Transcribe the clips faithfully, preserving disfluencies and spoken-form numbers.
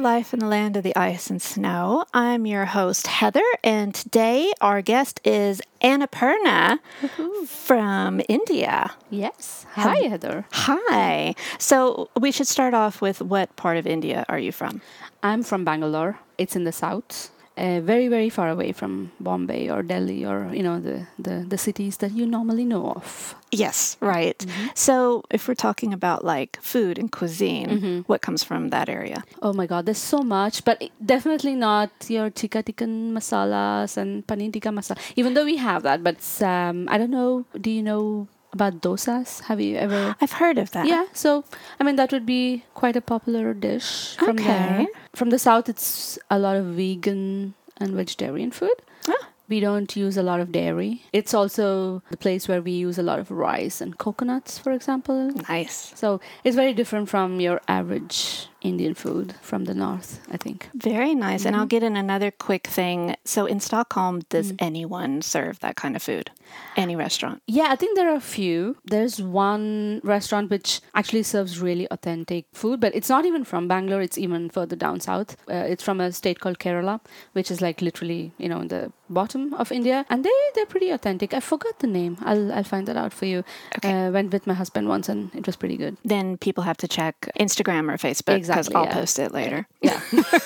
Life in the Land of the Ice and Snow. I'm your host, Heather, and today our guest is Annapurna from India. Yes. Hi, Hel- Heather. Hi. So we should start off with what part of India are you from? I'm from Bangalore. It's in the south. Uh, very, very far away from Bombay or Delhi or, you know, the, the, the cities that you normally know of. Yes, right. Mm-hmm. So if we're talking about like food and cuisine, mm-hmm. what comes from that area? Oh my God, there's so much, but definitely not your tikka tikkan masalas and paneer tikka masala, even though we have that. But um, I don't know, do you know about dosas? Have you ever? I've heard of that. Yeah, so I mean that would be quite a popular dish from okay. there. From the south, it's a lot of vegan and vegetarian food. Oh. We don't use a lot of dairy. It's also the place where we use a lot of rice and coconuts, for example. Nice. So it's very different from your average Indian food from the north, I think. Very nice. Mm-hmm. And I'll get in another quick thing. So in Stockholm, does mm. anyone serve that kind of food? Any restaurant? Yeah, I think there are a few. There's one restaurant which actually serves really authentic food, but it's not even from Bangalore. It's even further down south. Uh, it's from a state called Kerala, which is like literally, you know, in the bottom of India. And they, they're pretty authentic. I forgot the name. I'll, I'll find that out for you. Okay. Uh, went with my husband once and it was pretty good. Then people have to check Instagram or Facebook. Exactly. Because I'll yeah. post it later. Yeah.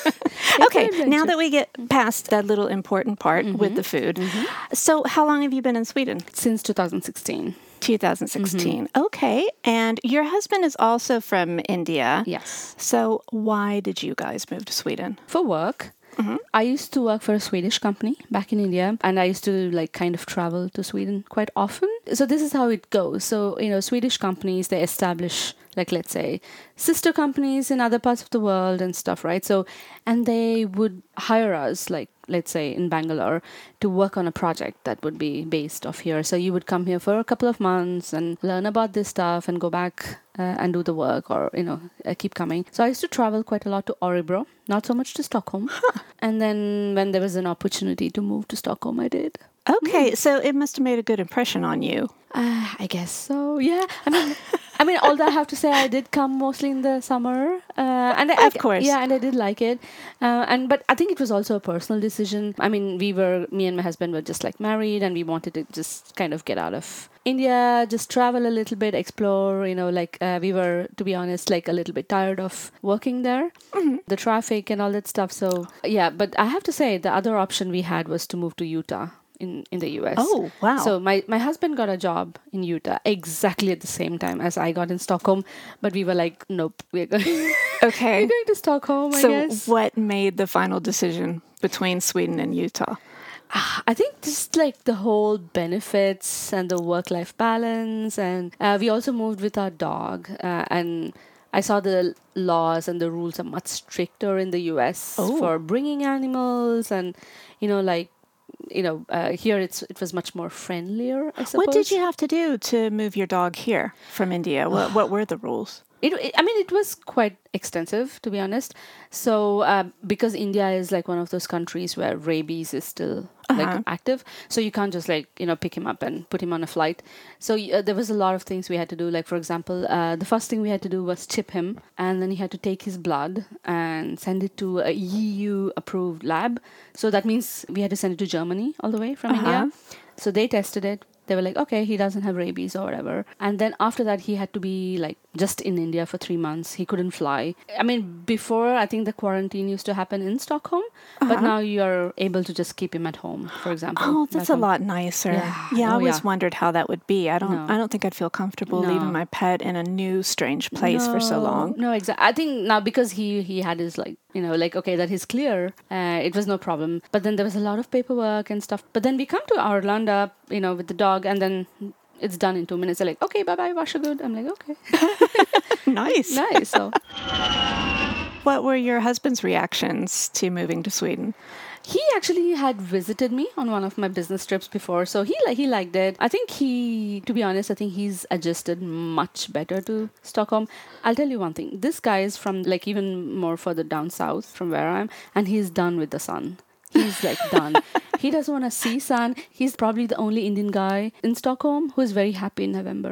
Okay, now that we get past that little important part mm-hmm. with the food, mm-hmm. so how long have you been in Sweden? Since two thousand sixteen. twenty sixteen. Mm-hmm. Okay, and your husband is also from India. Yes. So why did you guys move to Sweden? For work. Mm-hmm. I used to work for a Swedish company back in India, and I used to like kind of travel to Sweden quite often. So this is how it goes. So, you know, Swedish companies, they establish, like, let's say, sister companies in other parts of the world and stuff, right? So, and they would hire us, like, let's say in Bangalore, to work on a project that would be based off here. So you would come here for a couple of months and learn about this stuff and go back uh, and do the work, or, you know, uh, keep coming. So I used to travel quite a lot to Örebro, not so much to Stockholm. Huh. And then when there was an opportunity to move to Stockholm, I did. Okay, mm. so it must have made a good impression on you. Uh, I guess so. Yeah. I mean, I mean, although I have to say, I did come mostly in the summer, uh, and I, of course, yeah, and I did like it. Uh, and but I think it was also a personal decision. I mean, we were, me and my husband were just like married, and we wanted to just kind of get out of India, just travel a little bit, explore. You know, like uh, we were, to be honest, like a little bit tired of working there, mm-hmm. the traffic and all that stuff. So yeah, but I have to say, the other option we had was to move to Utah. In, in the U S. Oh, wow. So my, my husband got a job in Utah exactly at the same time as I got in Stockholm. But we were like, nope, we're going, okay. we're going to Stockholm, I so guess. So what made the final decision between Sweden and Utah? I think just like the whole benefits and the work-life balance. And uh, we also moved with our dog. Uh, and I saw the laws and the rules are much stricter in the U S oh. for bringing animals. And, you know, like, you know, uh, here it's it was much more friendlier, I suppose. What did you have to do to move your dog here from India? What what were the rules? It, it I mean, it was quite extensive, to be honest. So, uh, because India is like one of those countries where rabies is still uh-huh. like active, so you can't just like, you know, pick him up and put him on a flight. So uh, there was a lot of things we had to do. Like, for example, uh, the first thing we had to do was chip him, and then he had to take his blood and send it to a E U approved lab. So that means we had to send it to Germany all the way from uh-huh. India. So they tested it. They were like, okay, he doesn't have rabies or whatever. And then after that, he had to be like just in India for three months. He couldn't fly. I mean, before, I think the quarantine used to happen in Stockholm. Uh-huh. But now you're able to just keep him at home, for example. Oh, that's a home. lot nicer. Yeah, yeah I oh, always yeah. wondered how that would be. I don't no. I don't think I'd feel comfortable no. leaving my pet in a new, strange place no, for so long. No, exactly. I think now because he, he had his like, you know, like, okay, that he's clear, uh, it was no problem. But then there was a lot of paperwork and stuff. But then we come to Arlanda, you know, with the dog, and then it's done in two minutes. They're like, okay, bye-bye, wash a good. I'm like, okay. Nice. Nice. So, what were your husband's reactions to moving to Sweden? He actually had visited me on one of my business trips before, so he he liked it. I think he, to be honest, I think he's adjusted much better to Stockholm. I'll tell you one thing. This guy is from like even more further down south from where I am, and he's done with the sun. He's like done. He doesn't want to see sun. He's probably the only Indian guy in Stockholm who is very happy in November.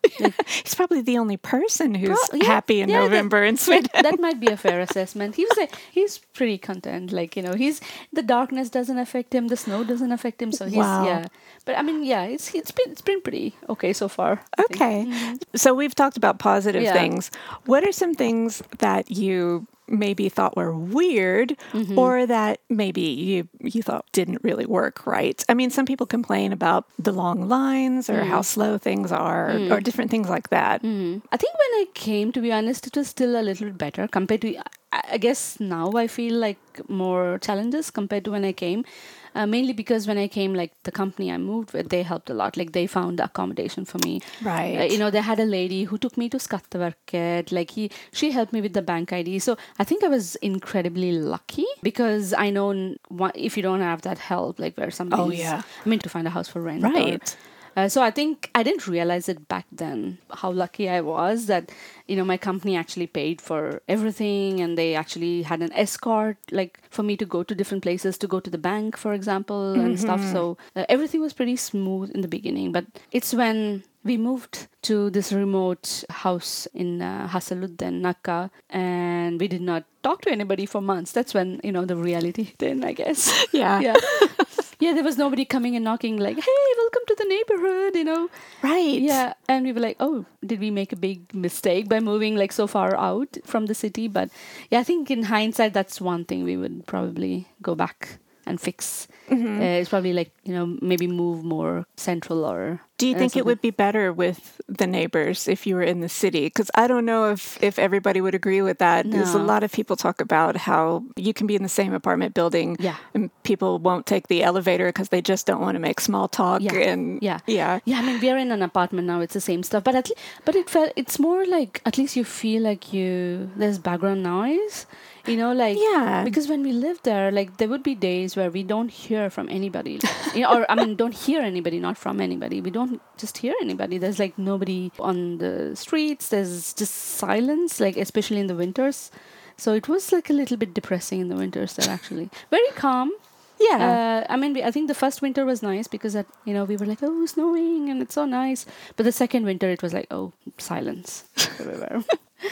He's probably the only person who's Pro- yeah, happy in yeah, November that, in Sweden. That, that might be a fair assessment. He was like, he's pretty content. Like, you know, he's the darkness doesn't affect him, the snow doesn't affect him. So he's Wow. yeah. But I mean, yeah, it's it's been it's been pretty okay so far. I think. Okay. So we've talked about positive Yeah. things. What are some things that you maybe thought were weird or that maybe you you thought didn't really work right? I mean, some people complain about the long lines or how slow things are or different things like that. I think when I came, to be honest, it was still a little better compared to. I I guess now I feel like more challenges compared to when I came. Uh, mainly because when I came, like the company I moved with, they helped a lot. Like they found accommodation for me. Right. Uh, you know, they had a lady who took me to Skatteverket. Like he, she helped me with the bank I D. So I think I was incredibly lucky because I know n- wha- if you don't have that help, like where somebody, Oh, yeah. I mean, to find a house for rent, or- Right. uh, so I think I didn't realize it back then how lucky I was that you know my company actually paid for everything and they actually had an escort like for me to go to different places, to go to the bank, for example, and stuff. So uh, everything was pretty smooth in the beginning, but it's when we moved to this remote house in uh, Hasaludden, Nacka, and we did not talk to anybody for months. That's when you know the reality hit in, I guess. Yeah. yeah. Yeah, there was nobody coming and knocking like, hey, welcome to the neighborhood, you know. Right. Yeah, and we were like, oh, did we make a big mistake by moving like so far out from the city? But yeah, I think in hindsight, that's one thing we would probably go back and fix. Uh, it's probably like, you know, maybe move more central or... Do you uh, think it something. would be better with the neighbors if you were in the city? Because I don't know if, if everybody would agree with that. There's a No. lot of people talk about how you can be in the same apartment building Yeah. and people won't take the elevator because they just don't want to make small talk. Yeah. And Yeah. yeah. Yeah, I mean, we are in an apartment now. It's the same stuff. But at le- but it felt, it's more like, at least you feel like you, there's background noise. You know, like, Yeah. because when we lived there, like, there would be days where we don't hear from anybody. You know, or, I mean, don't hear anybody, not from anybody. We don't just hear anybody. There's, like, nobody on the streets. There's just silence, like, especially in the winters. So it was, like, a little bit depressing in the winters there, actually. Very calm. Yeah. Uh, I mean, we, I think the first winter was nice because, that, you know, we were like, oh, snowing and it's so nice. But the second winter, it was like, oh, silence everywhere.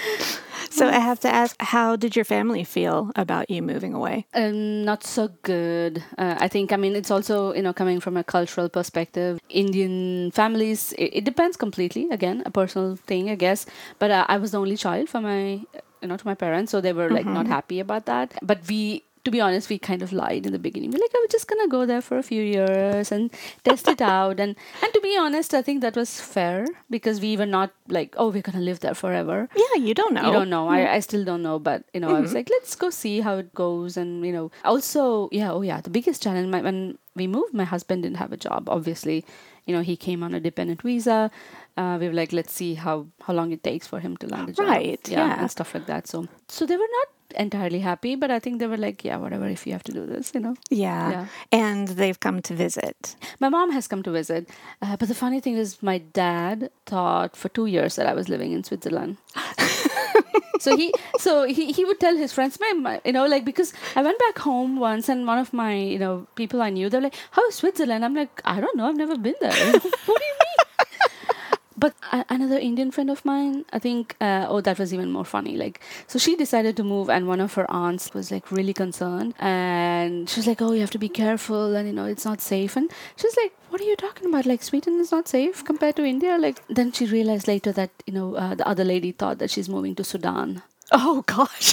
So I have to ask, how did your family feel about you moving away? Um, not so good. Uh, I think, I mean, it's also, you know, coming from a cultural perspective. Indian families, it, it depends completely. Again, a personal thing, I guess. But uh, I was the only child for my, you know, to my parents. So they were like not happy about that. But we, to be honest, we kind of lied in the beginning. We're like, I was just going to go there for a few years and test it out. And, and to be honest, I think that was fair because we were not like, oh, we're going to live there forever. Yeah, you don't know. You don't know. I, I still don't know. But, you know, I was like, let's go see how it goes. And, you know, also, yeah, oh, yeah, the biggest challenge, my, when we moved, my husband didn't have a job, obviously. You know, he came on a dependent visa. Uh, we were like, let's see how, how long it takes for him to land a job. Right, yeah. And stuff like that. So, so they were not entirely happy, but I think they were like, yeah, whatever, if you have to do this, you know. Yeah. Yeah. And they've come to visit. My mom has come to visit. Uh, but the funny thing is, my dad thought for two years that I was living in Switzerland. So he, so he, he would tell his friends, my, my, you know, like, because I went back home once and one of my, you know, people I knew, they're like, how's Switzerland? I'm like, I don't know. I've never been there. What do you mean? But uh, another Indian friend of mine, I think, uh, oh, that was even more funny. Like, so she decided to move and one of her aunts was like really concerned. And she was like, oh, you have to be careful and, you know, it's not safe. And she was like, what are you talking about? Like, Sweden is not safe compared to India? Like, then she realized later that, you know, uh, the other lady thought that she's moving to Sudan. Oh, gosh.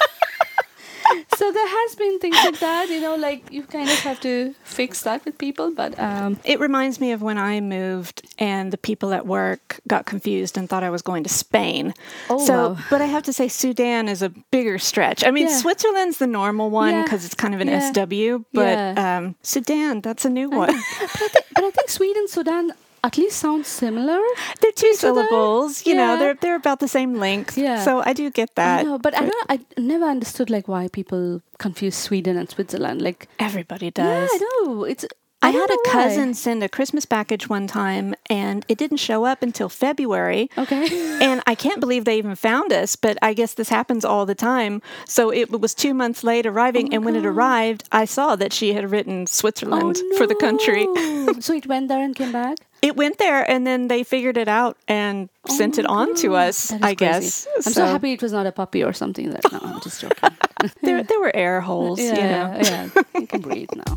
So there has been things like that, you know, like you kind of have to fix that with people. But um, It reminds me of when I moved and the people at work got confused and thought I was going to Spain. Oh, so, wow. But I have to say Sudan is a bigger stretch. I mean, Yeah. Switzerland's the normal one Yeah. because it's kind of an Yeah. S W, but Yeah. um, Sudan, that's a new one. but, I think, but I think Sweden, Sudan at least sounds similar. They're two each other. syllables, you know, Yeah. they're they're about the same length. Yeah. So I do get that. I know, but I don't. I never understood like why people confuse Sweden and Switzerland. Like, Everybody yeah, does. I know. It's I, I had a don't know cousin why. send a Christmas package one time, and it didn't show up until February. Okay. And I can't believe they even found us, but I guess this happens all the time. So it was two months late arriving, Oh my and when it God. arrived, I saw that she had written Switzerland Oh, for the country. no. So it went there and came back? It went there, and then they figured it out and Oh sent it my on to God. us, That is I crazy. guess. I'm so, happy it was not a puppy or something. That, no, I'm just joking. There, there were air holes, yeah, you know. yeah. You can breathe now.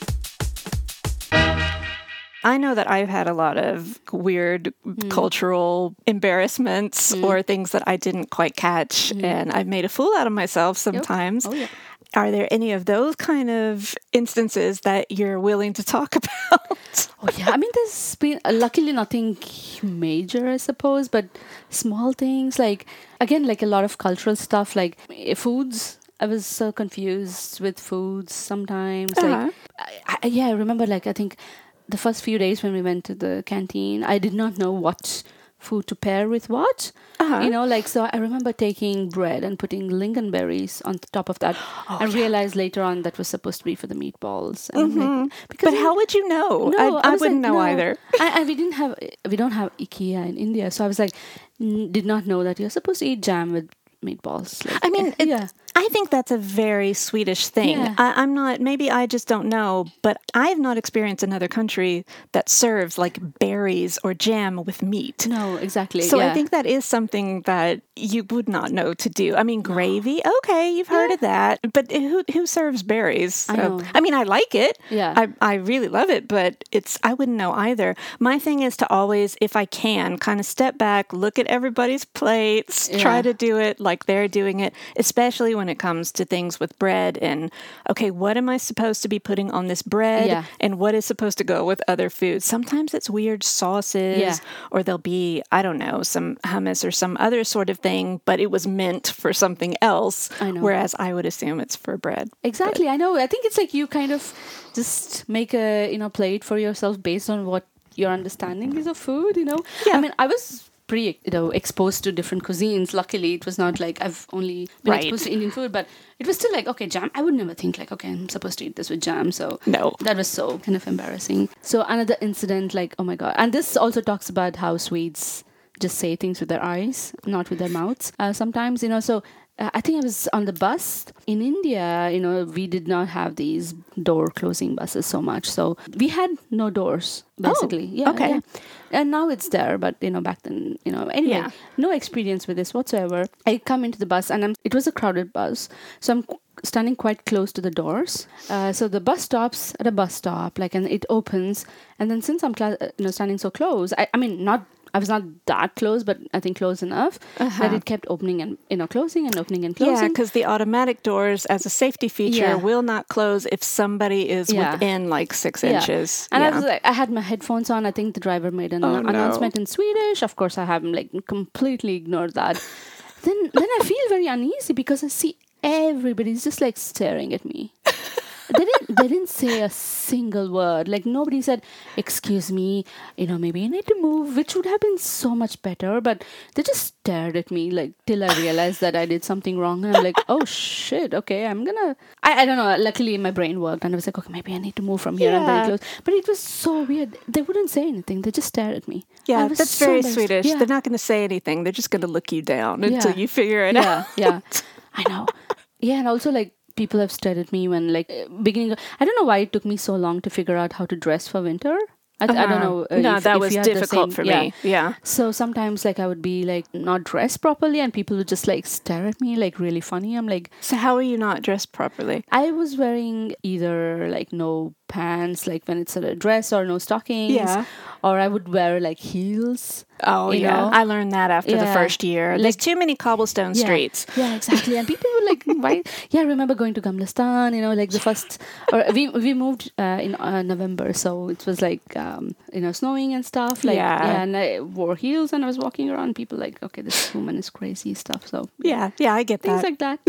I know that I've had a lot of weird Mm. cultural embarrassments mm. or things that I didn't quite catch, mm. and I've made a fool out of myself sometimes. Yep. Oh, yeah. Are there any of those kind of instances that you're willing to talk about? Oh, yeah. I mean, there's been, uh, luckily, nothing major, I suppose, but small things like, again, like a lot of cultural stuff, like eh, foods. I was so confused with foods sometimes. Uh-huh. Like, I, I, yeah, I remember, like, I think the first few days when we went to the canteen, I did not know what food to pair with what. Uh-huh. You know, like, so I remember taking bread and putting lingonberries on the top of that oh, and yeah. realized later on that was supposed to be for the meatballs. And mm-hmm. like, because but how would you know? No, I, I, I wouldn't like, know no. either. I, I, we didn't have, we don't have IKEA in India. So I was like, n- did not know that you're supposed to eat jam with meatballs. Like, I mean, it, yeah. I think that's a very Swedish thing. Yeah. I, I'm not, maybe I just don't know, but I have not experienced another country that serves like berries or jam with meat. No, exactly. So yeah. I think that is something that you would not know to do. I mean, gravy, okay, you've heard yeah. of that, but who who serves berries? I know. Uh, I mean, I like it. Yeah. I, I really love it, but it's I wouldn't know either. My thing is to always, if I can, kind of step back, look at everybody's plates, yeah. try to do it like they're doing it, especially when it comes to things with bread and, okay, what am I supposed to be putting on this bread yeah. and what is supposed to go with other foods? Sometimes it's weird sauces yeah. or there'll be, I don't know, some hummus or some other sort of thing, but it was meant for something else, I know. Whereas I would assume it's for bread. Exactly, but. I know. I think it's like you kind of just make a, you know, plate for yourself based on what your understanding is of food, you know? Yeah. I mean, I was pretty, you know, exposed to different cuisines. Luckily, it was not like I've only been right. exposed to Indian food, but it was still like, okay, jam. I would never think like, okay, I'm supposed to eat this with jam. So no, that was so kind of embarrassing. So another incident, like, oh my God. And this also talks about how Swedes just say things with their eyes, not with their mouths. Uh, sometimes, you know, so uh, I think I was on the bus in India, you know, we did not have these door closing buses so much. So we had no doors, basically. Oh, yeah, okay. Yeah. And now it's there, but, you know, back then, you know, anyway, yeah. no experience with this whatsoever. I come into the bus and I'm, it was a crowded bus. So I'm standing quite close to the doors. Uh, so the bus stops at a bus stop, like, and it opens. And then since I'm, cl- you know, standing so close, I, I mean, not, I was not that close, but I think close enough uh-huh. that it kept opening and, you know, closing and opening and closing. Yeah, because the automatic doors as a safety feature yeah. will not close if somebody is yeah. within like six yeah. inches. And yeah. I was like, I had my headphones on. I think the driver made an oh, announcement no. in Swedish. Of course, I haven't like completely ignored that. then, then I feel very uneasy because I see everybody's just like staring at me. They didn't. They didn't say a single word. Like nobody said, "Excuse me, you know, maybe you need to move," which would have been so much better. But they just stared at me like till I realized that I did something wrong. And I'm like, "Oh shit, okay, I'm gonna." I, I don't know. Luckily, my brain worked, and I was like, "Okay, maybe I need to move from here." Yeah. I'm very close. But it was so weird. They wouldn't say anything. They just stared at me. Yeah, that's so very Swedish. Yeah. They're not going to say anything. They're just going to look you down until yeah. you figure it yeah, out. Yeah, I know. Yeah, and also like. People have stared at me when, like, beginning. I don't know why it took me so long to figure out how to dress for winter. I, uh-huh. I don't know. Uh, no, if, that if was you had the difficult same, for yeah. me. Yeah. So sometimes, like, I would be like not dressed properly, and people would just like stare at me, like really funny. I'm like, so how are you not dressed properly? I was wearing either like no pants, like when it's a dress, or no stockings, yeah. or I would wear like heels. Oh, you yeah. know? I learned that after yeah. the first year. There's like, too many cobblestone yeah. streets. Yeah, exactly. And people were like, why? Yeah, I remember going to Gamlastan, you know, like the first, or we we moved uh, in uh, November. So it was like, um, you know, snowing and stuff. Like, yeah. yeah. And I wore heels and I was walking around. People like, okay, this woman is crazy stuff. So yeah, yeah, I get things that. like that. Yeah.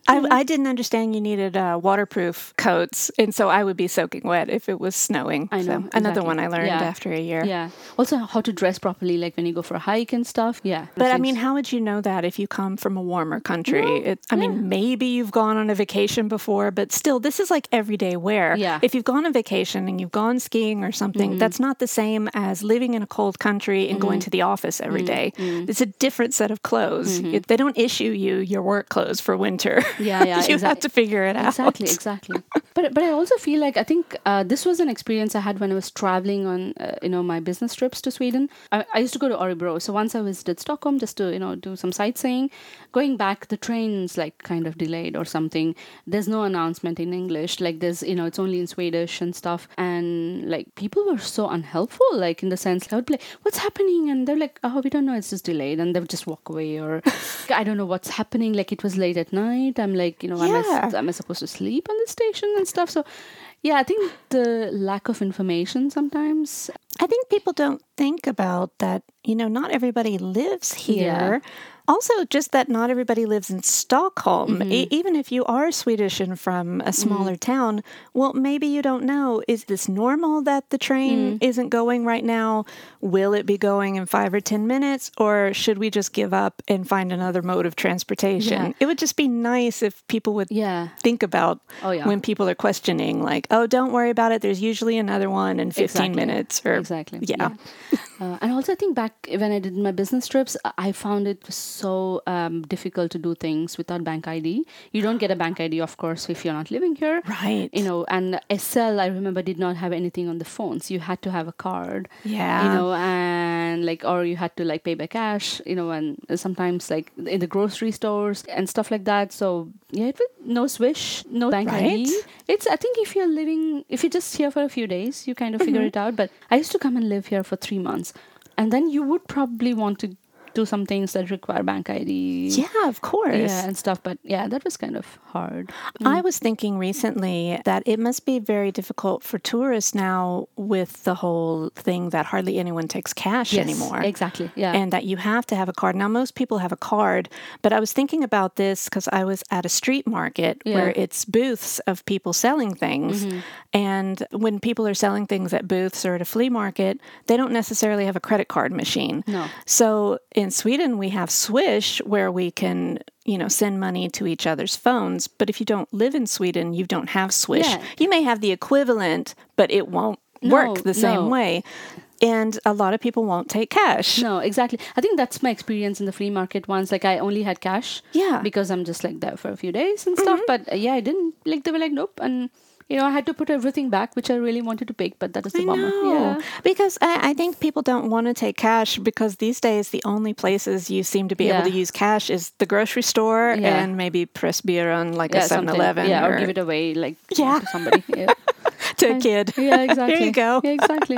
I, I didn't understand you needed uh, waterproof coats, and so I would be soaking wet if it was snowing. I know. So exactly. Another one I learned yeah. after a year. Yeah. Also, how to dress properly, like when you go for a hike and stuff. Yeah. But I mean, how would you know that if you come from a warmer country? No, it, I yeah. mean, maybe you've gone on a vacation before, but still, this is like everyday wear. Yeah. If you've gone on vacation and you've gone skiing or something, mm-hmm. that's not the same as living in a cold country and mm-hmm. going to the office every day. Mm-hmm. It's a different set of clothes. Mm-hmm. It, they don't issue you your work clothes for winter. Yeah, yeah. you exactly. have to figure it out. Exactly, exactly. But but I also feel like I think uh, this was an experience I had when I was traveling on uh, you know my business trips to Sweden. I, I used to go to Örebro, so once I visited Stockholm just to you know do some sightseeing. Going back, the train's like kind of delayed or something. There's no announcement in English. Like there's you know it's only in Swedish and stuff. And like people were so unhelpful. Like in the sense I would be like, "What's happening?" And they're like, "Oh, we don't know. It's just delayed." And they would just walk away or I don't know what's happening. Like it was late at night. I'm like you know yeah. am I, am I supposed to sleep on the station and stuff? So yeah, I think the lack of information sometimes. I think people don't think about that, you know, not everybody lives here. Yeah. Also, just that not everybody lives in Stockholm. Mm-hmm. E- even if you are Swedish and from a smaller mm-hmm. town, well, maybe you don't know. Is this normal that the train mm. isn't going right now? Will it be going in five or ten minutes? Or should we just give up and find another mode of transportation? Yeah. It would just be nice if people would yeah. think about oh, yeah. when people are questioning, like, oh, don't worry about it. There's usually another one in fifteen exactly. minutes. Or, exactly. Yeah. yeah. uh, and also, I think back when I did my business trips, I found it so um, difficult to do things without bank I D. You don't get a bank I D, of course, if you're not living here. Right. You know, and S L, I remember, did not have anything on the phones. You had to have a card. Yeah. You know, and like, or you had to like pay by cash, you know, and sometimes like in the grocery stores and stuff like that. So, yeah, it was no Swish, no bank right. I D. It's, I think if you're living, if you're just here for a few days, you kind of figure mm-hmm. it out. But I used to come and live here for three months. And then you would probably want to do some things that require bank I D. Yeah, of course. Yeah, and stuff. But yeah, that was kind of hard. Mm. I was thinking recently that it must be very difficult for tourists now with the whole thing that hardly anyone takes cash yes, anymore. Exactly, yeah. And that you have to have a card. Now, most people have a card, but I was thinking about this because I was at a street market yeah. where it's booths of people selling things. Mm-hmm. And when people are selling things at booths or at a flea market, they don't necessarily have a credit card machine. No. So in Sweden, we have Swish where we can, you know, send money to each other's phones. But if you don't live in Sweden, you don't have Swish. Yeah. You may have the equivalent, but it won't no, work the same no. way. And a lot of people won't take cash. No, exactly. I think that's my experience in the flea market once. Like I only had cash. Yeah. Because I'm just like there for a few days and stuff. Mm-hmm. But uh, yeah, I didn't. Like they were like, nope. And you know, I had to put everything back, which I really wanted to pick, but that was the I bummer. Know. Yeah. Because I, I think people don't want to take cash because these days the only places you seem to be yeah. able to use cash is the grocery store yeah. and maybe Pressbyrån, like yeah, a seven eleven. Yeah, or, or give it away, like yeah. to somebody. Yeah. to a kid. Yeah, exactly. There you go. Yeah, exactly.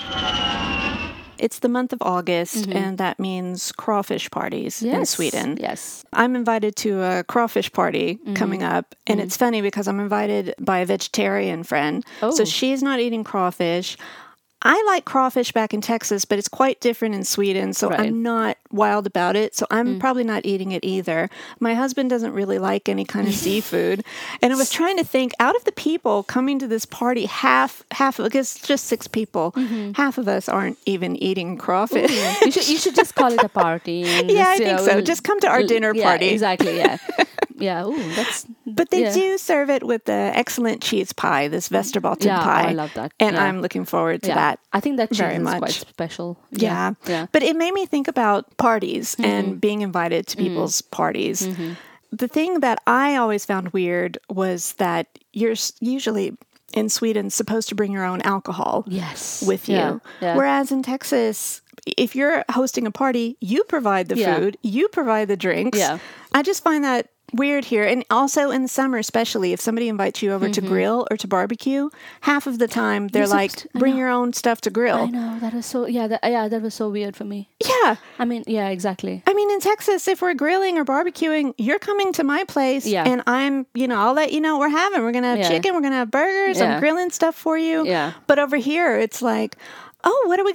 Yeah. It's the month of August, mm-hmm. and that means crawfish parties yes. in Sweden. Yes. I'm invited to a crawfish party mm-hmm. coming up, and mm-hmm. it's funny because I'm invited by a vegetarian friend. Oh. So she's not eating crawfish. I like crawfish back in Texas, but it's quite different in Sweden, so right. I'm not wild about it. So I'm mm. probably not eating it either. My husband doesn't really like any kind of seafood. And I was trying to think, out of the people coming to this party, half, half, I guess just six people, mm-hmm. half of us aren't even eating crawfish. you, should, you should just call it a party. And yeah, just, I think know, so. we'll, just come to our dinner yeah, party. Exactly, yeah. Yeah, ooh, that's... But they yeah. do serve it with the excellent cheese pie, this Västerbotten yeah, pie. I love that. And yeah. I'm looking forward to yeah. that. I think that cheese very is much. quite special. Yeah. Yeah. yeah. But it made me think about parties mm-hmm. and being invited to people's mm-hmm. parties. Mm-hmm. The thing that I always found weird was that you're usually in Sweden supposed to bring your own alcohol yes. with you. Yeah. Yeah. Whereas in Texas, if you're hosting a party, you provide the yeah. food, you provide the drinks. Yeah. I just find that weird here. And also in the summer, especially if somebody invites you over mm-hmm. to grill or to barbecue, half of the time they're You're like, to, bring your own stuff to grill. I know. That was so, yeah, that, yeah, that was so weird for me. Yeah. I mean, yeah, exactly. I mean, in Texas, if we're grilling or barbecuing, you're coming to my place yeah. and I'm, you know, I'll let you know what we're having. We're going to have yeah. chicken. We're going to have burgers. Yeah. I'm grilling stuff for you. Yeah. But over here, it's like, oh, what are we going to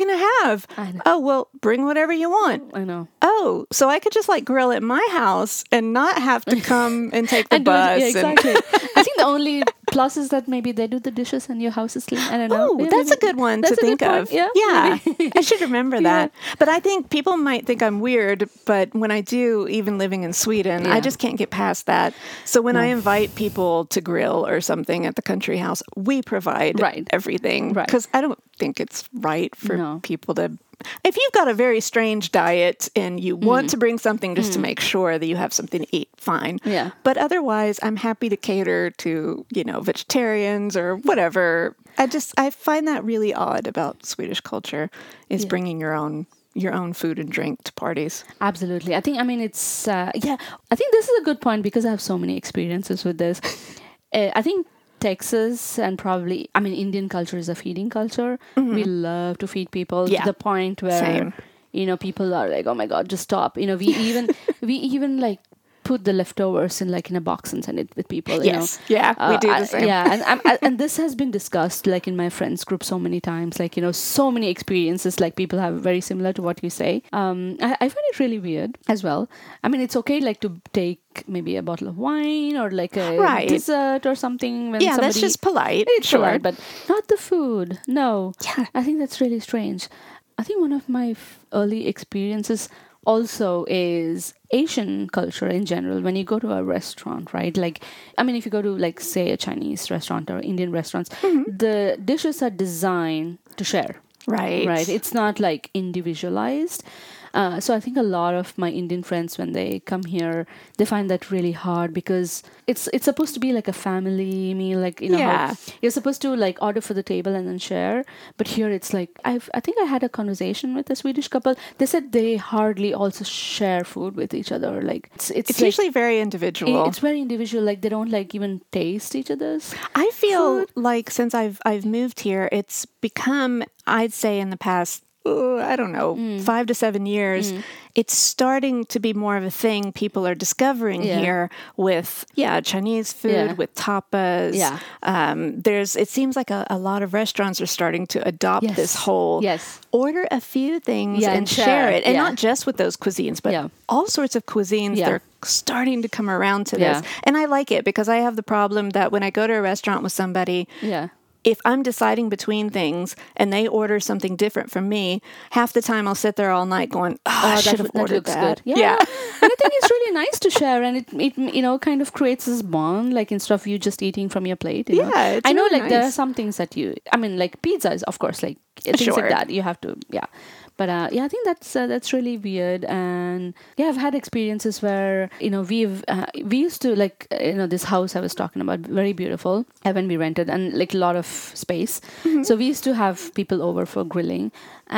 have? Oh, well, bring whatever you want. I know. Oh, so I could just like grill at my house and not have to come and take the And do it- bus. yeah, and- exactly. I think the only plus is that maybe they do the dishes and your house is clean. I don't know. Oh, Yeah, that's maybe- a good one to that's a think good point. of. Yeah, yeah. maybe. I should remember that. But I think people might think I'm weird, but when I do, even living in Sweden, I Yeah. just can't get past that. So when I invite people to grill or something at the country house, we provide Right. everything. Right. Because I don't think it's right for No. people to. If you've got a very strange diet and you want to bring something just to make sure that you have something to eat, fine. Yeah. But otherwise, I'm happy to cater to, you know, vegetarians or whatever. I just, I find that really odd about Swedish culture is bringing your own your own food and drink to parties. Absolutely. I think, I mean, it's, uh, yeah, I think this is a good point because I have so many experiences with this. Uh, I think Texas and probably, I mean, Indian culture is a feeding culture. We love to feed people Yeah. to the point where, Same. you know, people are like, oh my God, just stop. You know, we even, we even like, put the leftovers in like in a box and send it with people. You Yes. know? Yeah, we do the I- same. Yeah, and I'm- I- and this has been discussed like in my friends group so many times. Like you know, so many experiences like people have very similar to what you say. Um, I, I find it really weird as well. I mean, it's okay like to take maybe a bottle of wine or like a Right. dessert or something. When Yeah, somebody, that's just polite. it's sure. polite, but not the food. No. Yeah. I think that's really strange. I think one of my f- early experiences also is Asian culture in general. When you go to a restaurant, right? Like, I mean, if you go to like say a Chinese restaurant or Indian restaurants, the dishes are designed to share. Right. Right. It's not like individualized. Uh, so I think a lot of my Indian friends, when they come here, they find that really hard because it's it's supposed to be like a family meal, like you know, how Yeah. you're supposed to like order for the table and then share. But here it's like I've I think I had a conversation with a Swedish couple. They said they hardly also share food with each other. Like it's it's, It's like, usually very individual. it's very individual. Like they don't like even taste each other's. I feel like since I've I've moved here, it's become, I'd say in the past, oh, I don't know, Mm. five to seven years, it's starting to be more of a thing people are discovering Yeah. here with, yeah, Chinese food, Yeah. with tapas. Yeah. Um, there's, it seems like a, a lot of restaurants are starting to adopt Yes. this whole Yes. order a few things Yeah, and and share share. it. And Yeah. not just with those cuisines, but Yeah. all sorts of cuisines. Yeah. They're starting to come around to Yeah. this. And I like it because I have the problem that when I go to a restaurant with somebody, Yeah. if I'm deciding between things and they order something different from me, half the time I'll sit there all night going, oh, I that, should have that ordered looks that. good. Yeah. And I think it's really nice to share, and it, it you know kind of creates this bond, like instead of you just eating from your plate. You know? Yeah, it's I know, really like there are nice. some things that you, I mean, like pizza is of course like things Sure. like that. You have to, yeah. But uh, yeah, I think that's uh, that's really weird, and yeah, I've had experiences where you know we've uh, we used to like uh, you know this house I was talking about, very beautiful, uh, when we rented, and like a lot of space. Mm-hmm. So we used to have people over for grilling,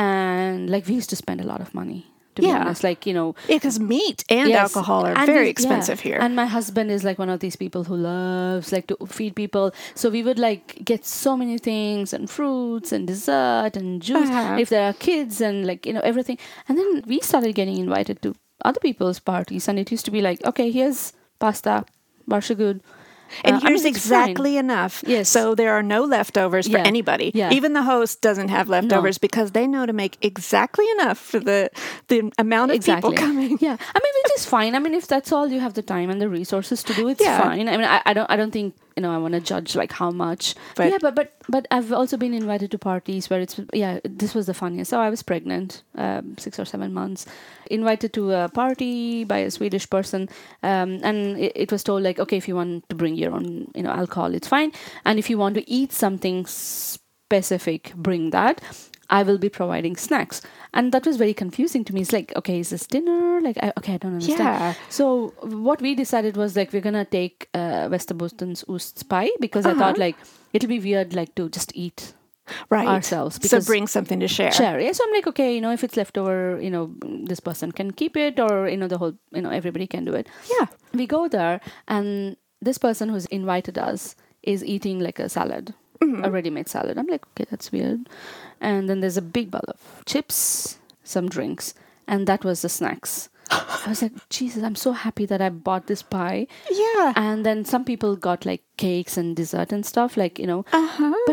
and like we used to spend a lot of money. To Yeah. be honest, like you know, Because meat and Yes. alcohol are And very we- expensive yeah. here. And my husband is like one of these people who loves like to feed people. So we would like get so many things and fruits and dessert and juice Uh-huh. if there are kids and like you know everything. And then we started getting invited to other people's parties, and it used to be like, okay, here's pasta, barshagud. And Uh, I mean, here's it's fine. exactly enough. Yes. So there are no leftovers for Yeah. anybody. Yeah. Even the host doesn't have leftovers because they know to make exactly enough for the the amount of Exactly. people coming. Yeah, I mean, which is fine. I mean, if that's all you have the time and the resources to do, it's Yeah. fine. I mean, I, I don't, I don't think you know, I want to judge like how much. But- yeah, but but but I've also been invited to parties where it's yeah. This was the funniest. So I was pregnant, um, six or seven months, invited to a party by a Swedish person, um, and it, it was told like, okay, if you want to bring your own, you know, alcohol, it's fine, and if you want to eat something specific, bring that. I will be providing snacks. And that was very confusing to me. It's like, okay, is this dinner? Like, I, okay, I don't understand. Yeah. So what we decided was like, we're going to take uh, Västerbotten's Ostspaj because Uh-huh. I thought like, it'll be weird like to just eat Right. ourselves. So Because bring something to share. share. Yeah, so I'm like, okay, you know, if it's leftover, you know, this person can keep it, or, you know, the whole, you know, everybody can do it. Yeah. We go there, and this person who's invited us is eating like a salad, a ready-made salad. I'm like, okay, that's weird. And then there's a big bowl of chips, some drinks, and that was the snacks. I was like, Jesus, I'm so happy that I bought this pie. Yeah. And then some people got like cakes and dessert and stuff, like, you know. Uh-huh. But it,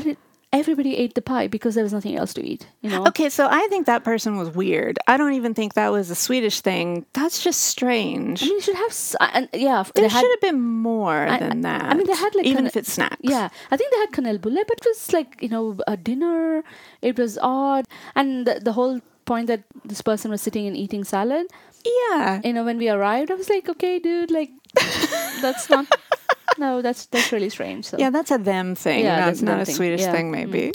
everybody ate the pie because there was nothing else to eat. You know. Okay, so I think that person was weird. I don't even think that was a Swedish thing. That's just strange. I mean, you should have, s- and yeah, there they had, should have been more I- than that. I mean, they had like even can- if it's snacks. Yeah, I think they had kanelbulle, but it was like, you know, a dinner. It was odd, and the, the whole point that this person was sitting and eating salad. Yeah. You know, when we arrived, I was like, okay, dude, like that's not. No, that's that's really strange. So. Yeah, that's a them thing. Yeah, not, that's a not them a thing. Swedish Yeah. thing, maybe.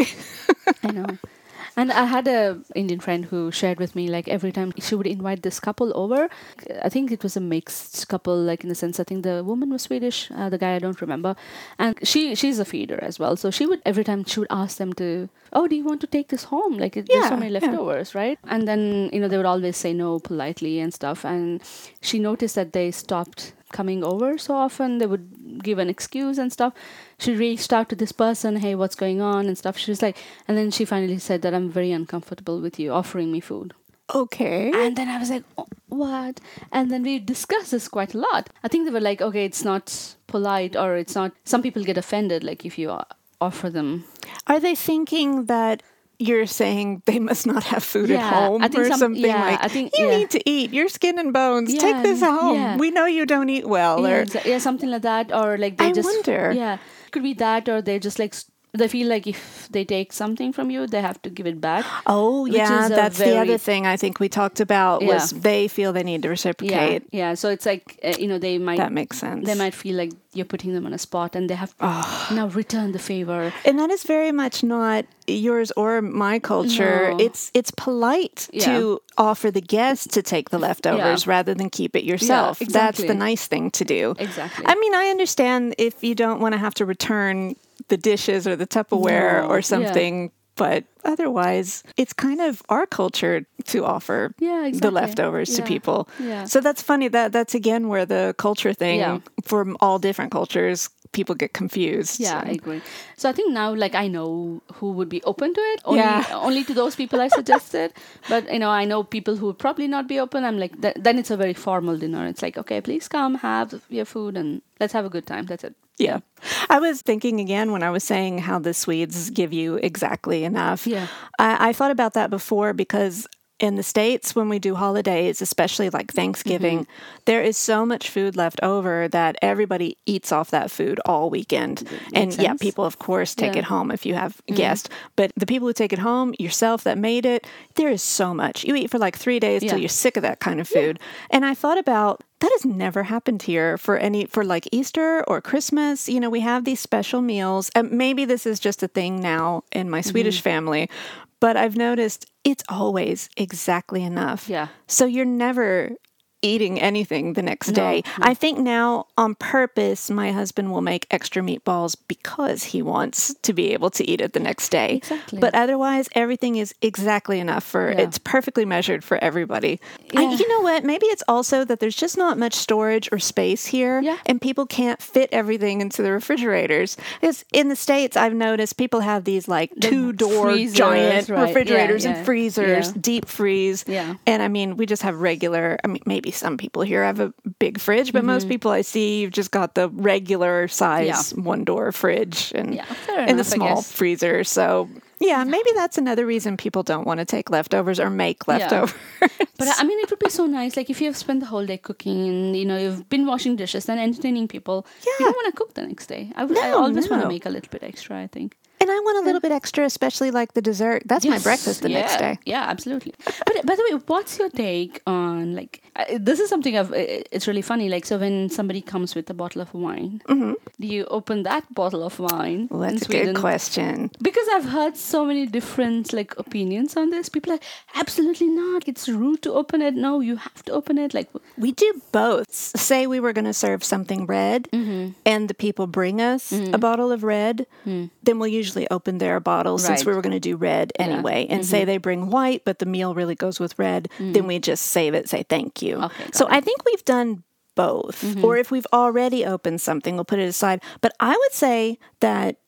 I know. And I had a Indian friend who shared with me, like, every time she would invite this couple over. I think it was a mixed couple, like, in the sense, I think the woman was Swedish, uh, the guy I don't remember. And she she's a feeder as well. So she would, every time she would ask them to, oh, do you want to take this home? Like, there's Yeah, so many yeah. leftovers, right? And then, you know, they would always say no politely and stuff. And she noticed that they stopped coming over so often. They would give an excuse and stuff. She reached out to this person, hey, what's going on and stuff. She was like, and then she finally said that I'm very uncomfortable with you offering me food. Okay. And then I was like, oh, what? And then we discussed this quite a lot. I think they were like, okay, it's not polite, or it's not, some people get offended, like if you uh, offer them. Are they thinking that you're saying they must not have food Yeah, at home I think or some- something yeah, like, I think- you yeah. need to eat, you're skin and bones, Yeah, take this home. yeah. We know you don't eat well. Yeah, Or exa- yeah, something like that. Or like they I just, wonder. yeah, could be that, or they just like, s- they feel like if they take something from you, they have to give it back. Oh, Which yeah, is a that's the very- other thing I think we talked about was Yeah. they feel they need to Yeah, reciprocate. yeah. So it's like, uh, you know, they might, That makes sense. they might feel like you're putting them on a spot, and they have to now return the favor. And that is very much not yours or my culture. No. It's it's polite Yeah. to offer the guest to take the leftovers Yeah. rather than keep it yourself. That's exactly. the nice thing to do. Exactly. I mean, I understand if you don't want to have to return the dishes or the Tupperware No, or yeah. something, but otherwise, it's kind of our culture to offer Yeah, the exactly. leftovers to Yeah. people. Yeah. So that's funny. That that's again where the culture thing Yeah. from all different cultures, people get confused. Yeah, I And- agree. So I think now, like, I know who would be open to it. Only, Yeah. only to those people I suggested. But you know, I know people who would probably not be open. I'm like, th- then it's a very formal dinner. It's like, okay, please come, have your food, and let's have a good time. That's it. Yeah. I was thinking again when I was saying how the Swedes give you exactly enough. Yeah. I, I thought about that before because in the States, when we do holidays, especially like Thanksgiving, Mm-hmm. there is so much food left over that everybody eats off that food all weekend. And yeah, sense. people, of course, take Yeah. it home if you have guests. But the people who take it home, yourself that made it, there is so much. You eat for like three days till Yeah. you're sick of that kind of food. And I thought about that has never happened here for any for like Easter or Christmas. You know, we have these special meals, and maybe this is just a thing now in my Swedish family, but I've noticed it's always exactly enough. Yeah. So you're never eating anything the next day. I think now on purpose, my husband will make extra meatballs because he wants to be able to eat it the next day. Exactly. But otherwise, everything is exactly enough for Yeah. it's perfectly measured for everybody. I, Yeah. you know what? Maybe it's also that there's just not much storage or space here, Yeah. and people can't fit everything into the refrigerators. Because in the States, I've noticed people have these like two door freezers, giant right. Yeah, refrigerators yeah, and freezers, yeah. deep freeze. Yeah. And I mean, we just have regular, I mean, maybe some people here have a big fridge, but most people I see, you've just got the regular size Yeah. one door fridge and, Yeah, fair and the enough, I small guess. freezer. So yeah, maybe that's another reason people don't want to take leftovers or make leftovers. But I mean, it would be so nice. Like if you have spent the whole day cooking and, you know, you've been washing dishes and entertaining people, you Yeah. don't want to cook the next day. I, would, I No, always want no. to make a little bit extra, I think. And I want a little bit extra, especially like the dessert. That's my Yes, breakfast the yeah, next day. Yeah, absolutely. But by the way, what's your take on like uh, this is something I've uh, it's really funny. Like so, when somebody comes with a bottle of wine, do you open that bottle of wine? Well, in that's a Sweden? good question. Because I've heard so many different like opinions on this. People are like, absolutely not. It's rude to open it. No, you have to open it. Like We do both. Say we were going to serve something red and the people bring us a bottle of red, then we'll usually open their bottle since Right. we were going to do red anyway. And say they bring white, but the meal really goes with red, then we just save it, say thank you. Okay, got so it. I think we've done both. Or if we've already opened something, we'll put it aside. But I would say that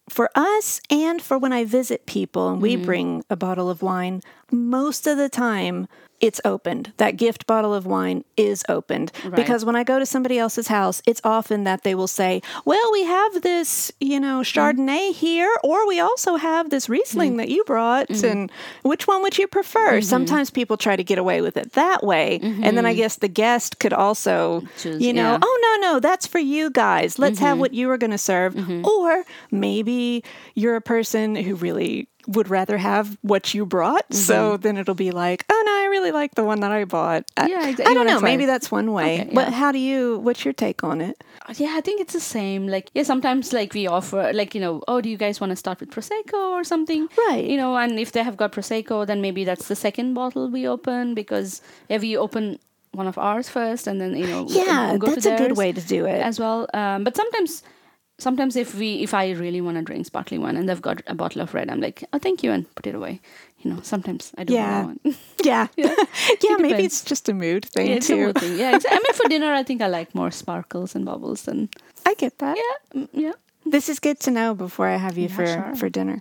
for us and for when I visit people and we mm-hmm. bring a bottle of wine, most of the time it's opened. That gift bottle of wine is opened. Right. Because when I go to somebody else's house, it's often that they will say, well, we have this, you know, Chardonnay mm. here, or we also have this Riesling mm. that you brought, mm. and which one would you prefer? Mm-hmm. Sometimes people try to get away with it that way. Mm-hmm. And then I guess the guest could also, Choose, you know, yeah. oh, no, no, that's for you guys. Let's mm-hmm. have what you were going to serve. Mm-hmm. Or maybe you're a person who really would rather have what you brought. Mm-hmm. So then it'll be like, oh, no, I really like the one that I bought. Yeah, exactly. I don't know. Maybe that's one way. Okay, yeah. But how do you, what's your take on it? Yeah, I think it's the same. Like, yeah, sometimes like we offer, like, you know, oh, do you guys want to start with Prosecco or something? Right. You know, and if they have got Prosecco, then maybe that's the second bottle we open, because if you open one of ours first and then, you know, yeah, go that's to a good way to do it as well. Um, but sometimes... Sometimes if we, if I really want to drink sparkling wine and they've got a bottle of red, I'm like, oh, thank you, and put it away. You know, sometimes I don't yeah. want one. yeah. Yeah, yeah it maybe it's just a mood thing, yeah, it's too. A mood thing. Yeah, I mean, for dinner, I think I like more sparkles and bubbles. And I get that. Yeah, yeah. This is good to know before I have you yeah, for, sure. for dinner.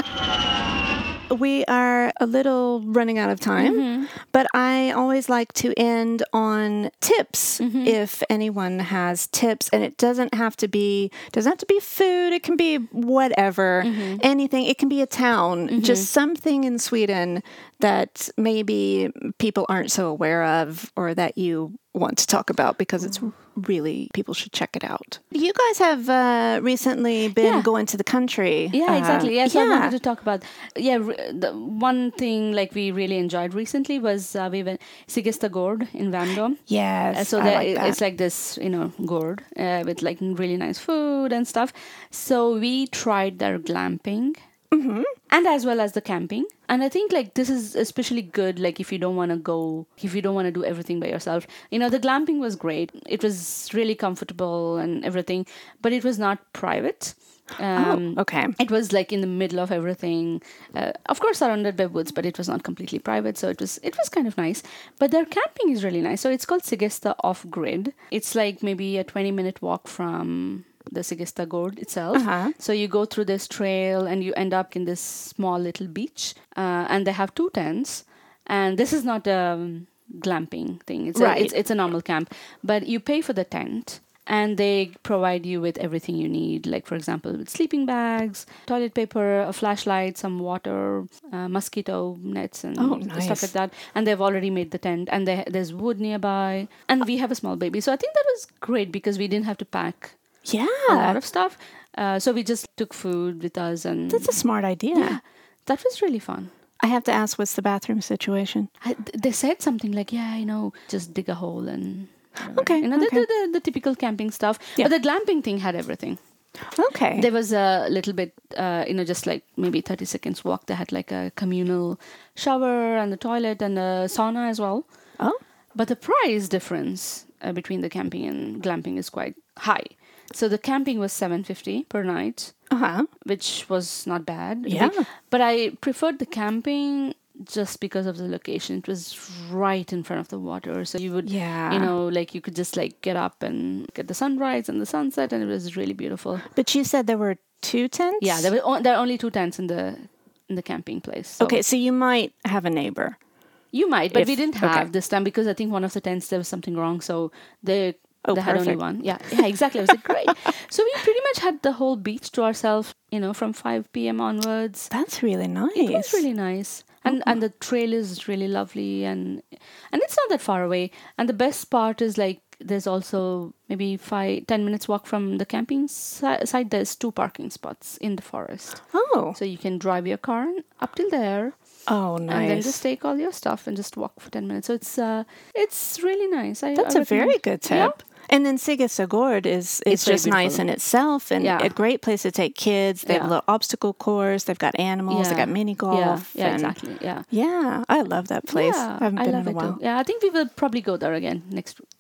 We are a little running out of time, mm-hmm. but I always like to end on tips mm-hmm. if anyone has tips, and it doesn't have to be doesn't have to be food. It can be whatever, mm-hmm. anything. It can be a town, mm-hmm. just something in Sweden that maybe people aren't so aware of, or that you want to talk about because it's really, people should check it out. You guys have uh, recently been yeah. going to the country. Yeah, exactly. Yeah, so yeah. I wanted to talk about, yeah, the one thing like we really enjoyed recently was uh, we went Sigesta Gård in Värmdö. Yes, uh, so I there, like that. It's like this, you know, gourd uh, with like really nice food and stuff. So we tried their glamping. Mm-hmm. And as well as the camping. And I think like this is especially good like if you don't want to go, if you don't want to do everything by yourself. You know, the glamping was great. It was really comfortable and everything, but it was not private. Um, oh, okay. It was like in the middle of everything. Uh, of course, surrounded by woods, but it was not completely private. So it was it was kind of nice. But their camping is really nice. So it's called Sigesta Off Grid. It's like maybe a twenty minute walk from the Sigesta Gård itself. Uh-huh. So you go through this trail and you end up in this small little beach. Uh, and they have two tents. And this is not a glamping thing. It's, right. a, it's, it's a normal camp. But you pay for the tent. And they provide you with everything you need. Like, for example, with sleeping bags, toilet paper, a flashlight, some water, uh, mosquito nets and oh, nice. stuff like that. And they've already made the tent. And they, there's wood nearby. And we have a small baby. So I think that was great because we didn't have to pack Yeah. a lot of stuff. Uh, so we just took food with us. And that's a smart idea. Yeah, that was really fun. I have to ask, what's the bathroom situation? I, they said something like, yeah, you know, just dig a hole and whatever. Okay. You know, okay. The, the, the typical camping stuff. Yeah. But the glamping thing had everything. Okay. There was a little bit, uh, you know, just like maybe thirty seconds walk. They had like a communal shower and the toilet and a sauna as well. Oh. But the price difference uh, between the camping and glamping is quite high. So the camping was seven hundred fifty dollars per night, uh-huh. which was not bad. Yeah. But I preferred the camping just because of the location. It was right in front of the water. So you would, yeah. you know, like you could just like get up and get the sunrise and the sunset, and it was really beautiful. But you said there were two tents? Yeah, there were o- there are only two tents in the in the camping place. So. Okay, so you might have a neighbor. You might, but if, we didn't have okay. this time because I think one of the tents, there was something wrong. So they, oh, they perfect. had only one. Yeah, yeah, exactly. I was like, great. So we pretty much had the whole beach to ourselves, you know, from five p.m. onwards. That's really nice. It was really nice. And mm-hmm. and the trail is really lovely, and and it's not that far away. And the best part is like there's also maybe five, ten minutes walk from the camping si- site. There's two parking spots in the forest. Oh. So you can drive your car up till there. Oh, nice. And then just take all your stuff and just walk for ten minutes. So it's uh, it's really nice. I, That's I a very good tip. Yeah. And then Sigesta Gård is it's, it's just nice in itself, and yeah. a great place to take kids. They yeah. have a little obstacle course. They've got animals. Yeah. They got mini golf. Yeah, yeah and exactly. Yeah. Yeah, I love that place. Yeah, I haven't I been love in a it while. too. Yeah, I think we will probably go there again next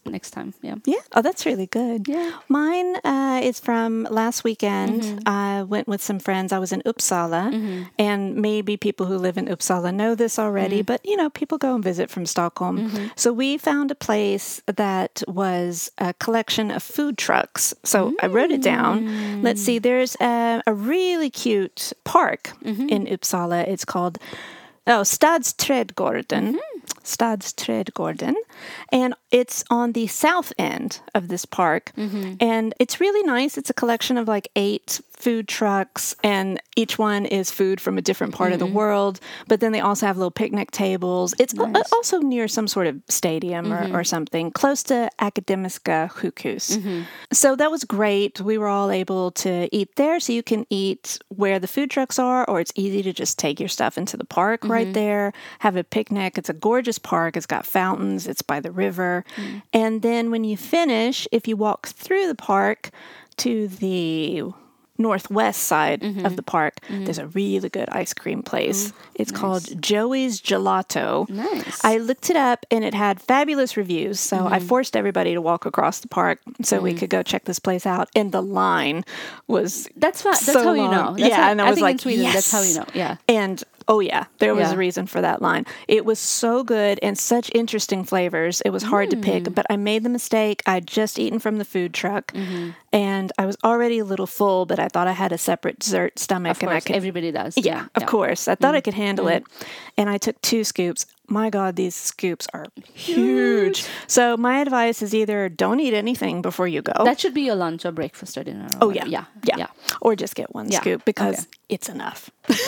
next time. Yeah. Yeah. Oh, that's really good. Yeah. Mine uh, is from last weekend. Mm-hmm. I went with some friends. I was in Uppsala, mm-hmm. and maybe people who live in Uppsala know this already, mm-hmm. but, you know, people go and visit from Stockholm. Mm-hmm. So we found a place that was a collection of food trucks. So mm-hmm. I wrote it down. Let's see. There's a, a really cute park mm-hmm. in Uppsala. It's called oh, Stadsträdgården. Mm-hmm. Stadsträdgården. And it's on the south end of this park. Mm-hmm. And it's really nice. It's a collection of like eight food trucks, and each one is food from a different part mm-hmm. of the world. But then they also have little picnic tables. It's nice. Also near some sort of stadium mm-hmm. or, or something, close to Akademiska sjukhus. Mm-hmm. So that was great. We were all able to eat there. So you can eat where the food trucks are, or it's easy to just take your stuff into the park mm-hmm. right there, have a picnic. It's a gorgeous park. It's got fountains. It's by the river. Mm-hmm. And then when you finish, if you walk through the park to the northwest side mm-hmm. of the park, mm-hmm. there's a really good ice cream place. Ooh, it's nice. Called Joey's Gelato. Nice. I looked it up and it had fabulous reviews, so mm-hmm. I forced everybody to walk across the park so mm-hmm. we could go check this place out. And the line was that's fa- that's so how long. You know. That's yeah, how, and I, I was think like, in Sweden, yes. that's how you know. Yeah, and. Oh, yeah. There was yeah. a reason for that line. It was so good and such interesting flavors. It was hard mm. to pick, but I made the mistake. I'd just eaten from the food truck, mm-hmm. and I was already a little full, but I thought I had a separate dessert stomach. Of and course, I could, everybody does. Yeah, yeah. of yeah. course. I thought mm. I could handle mm. it, and I took two scoops. My God, these scoops are huge. huge. So my advice is either don't eat anything before you go. That should be your lunch or breakfast or dinner. Or oh, yeah. yeah. yeah. Yeah. Or just get one yeah. scoop because okay. it's enough.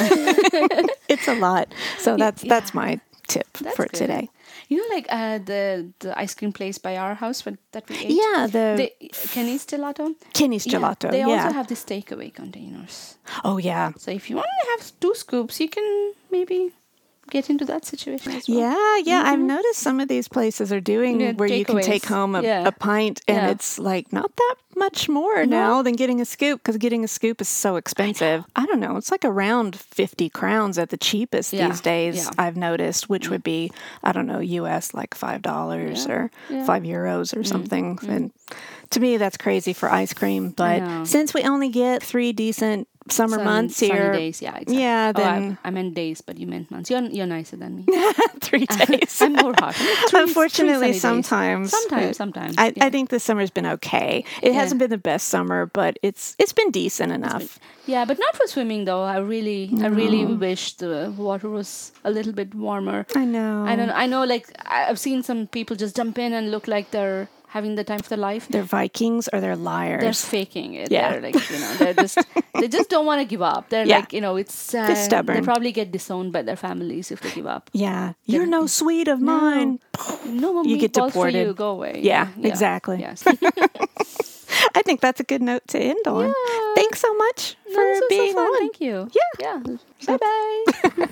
It's a lot. So that's yeah. that's my tip that's for good. Today. You know, like uh, the the ice cream place by our house that we ate? Yeah. the Kenny's Gelato? Kenny's Gelato, yeah. They yeah. also have these takeaway containers. Oh, yeah. So if you want to have two scoops, you can maybe get into that situation as well. Yeah, yeah. Mm-hmm. I've noticed some of these places are doing yeah, where you can take home a, yeah. a pint and yeah. it's like not that much more no. now than getting a scoop because getting a scoop is so expensive. I, I don't know. It's like around fifty crowns at the cheapest yeah. these days, yeah. I've noticed, which yeah. would be, I don't know, U S like five dollars yeah. or yeah. five euros or something. Mm-hmm. And to me, that's crazy for ice cream. But since we only get three decent summer Sun, months here. Sunny days, yeah, exactly. Yeah, oh, then... I, I meant days, but you meant months. You're, you're nicer than me. Three days. I'm more hot. Three, Unfortunately, three sometimes. Days. Sometimes, sometimes. I, yeah. I think this summer's been okay. It yeah. hasn't been the best summer, but it's it's been decent enough. Been, yeah, but not for swimming, though. I really, no. I really wish the water was a little bit warmer. I know. I don't. I know, like, I've seen some people just jump in and look like they're having the time of their life. They're Vikings or they're liars. They're faking it. Yeah. They're like, you know, they're just they just don't want to give up. They're yeah. like, you know, it's uh, they're stubborn. They probably get disowned by their families if they give up. Yeah. You're they're, no sweet of no, mine. No more you get deported. For you. Go away. Yeah, yeah. exactly. Yes. I think that's a good note to end on. Yeah. Thanks so much for no, being so on. Thank you. Yeah. Yeah. Bye bye.